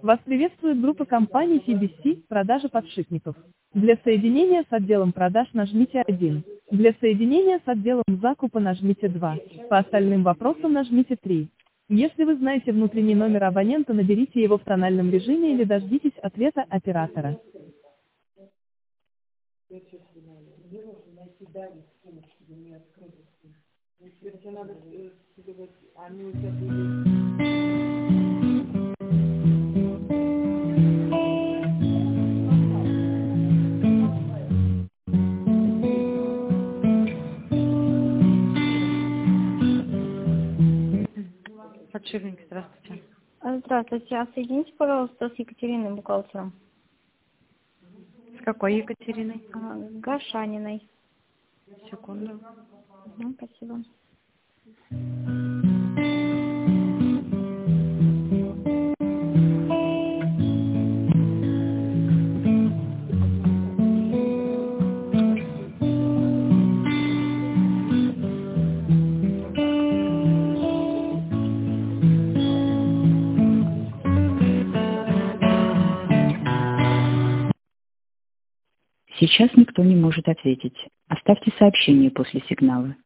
Вас приветствует группа компаний TBC «Продажа подшипников». Для соединения с отделом продаж нажмите 1. Для соединения с отделом закупа нажмите 2. По остальным вопросам нажмите 3. Если вы знаете внутренний номер абонента, наберите его в тональном режиме или дождитесь ответа оператора. Подшипник, здравствуйте. Здравствуйте, а соедините, пожалуйста, с Екатериной, бухгалтером. С какой Екатериной? Гашаниной. Секунду. Спасибо. Сейчас никто не может ответить. Оставьте сообщение после сигнала.